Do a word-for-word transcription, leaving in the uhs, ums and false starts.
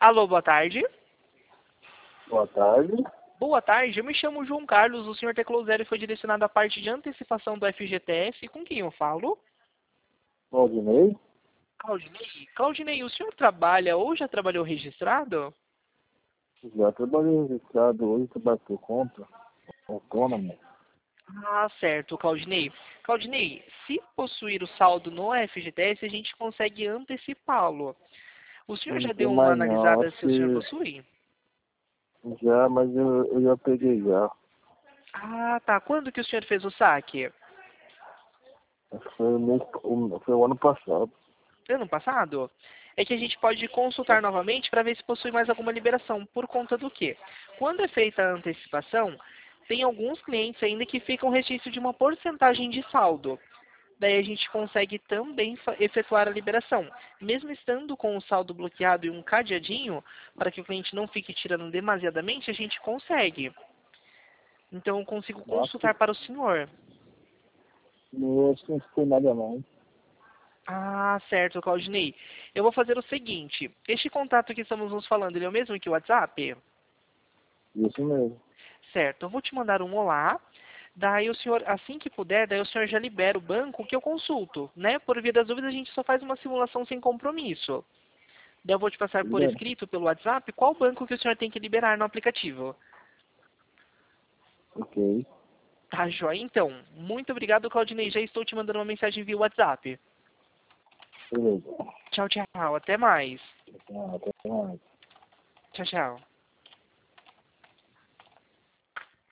Alô, boa tarde. Boa tarde. Boa tarde, eu me chamo João Carlos, o senhor teclou zero e foi direcionado à parte de antecipação do F G T S. Com quem eu falo? Claudinei? Claudinei. Claudinei, o senhor trabalha ou já trabalhou registrado? Já trabalhei registrado, hoje trabalho por conta, autônomo. Ah, certo, Claudinei. Claudinei, se possuir o saldo no F G T S, a gente consegue antecipá-lo. O senhor Eu já não deu tenho uma mais não, analisada acho se o senhor que possui? já, mas eu, eu já peguei já. Ah, tá. Quando que o senhor fez o saque? Acho que foi o, mês, o, foi o ano passado. Ano passado? É que a gente pode consultar novamente para ver se possui mais alguma liberação. Por conta do quê? Quando é feita a antecipação, tem alguns clientes ainda que ficam restício de uma porcentagem de saldo. Daí a gente consegue também efetuar a liberação. Mesmo estando com o saldo bloqueado e um cadeadinho, para que o cliente não fique tirando demasiadamente, a gente consegue. Então eu consigo Nossa, consultar para o senhor. eu acho que não foi nada não. Ah, certo, Claudinei. Eu vou fazer o seguinte. Este contato que estamos nos falando, ele é o mesmo que o WhatsApp? Isso mesmo. Certo, eu vou te mandar um olá. Daí o senhor, assim que puder, daí o senhor já libera o banco que eu consulto, né? Por via das dúvidas, a gente só faz uma simulação sem compromisso. Daí eu vou te passar Tudo por bem? escrito, pelo WhatsApp, qual banco que o senhor tem que liberar no aplicativo. Ok. Tá, joia? Então, muito obrigado, Claudinei. Já estou te mandando uma mensagem via WhatsApp. Beleza. Tchau, tchau. Até mais. Ah, até mais. Tchau, tchau.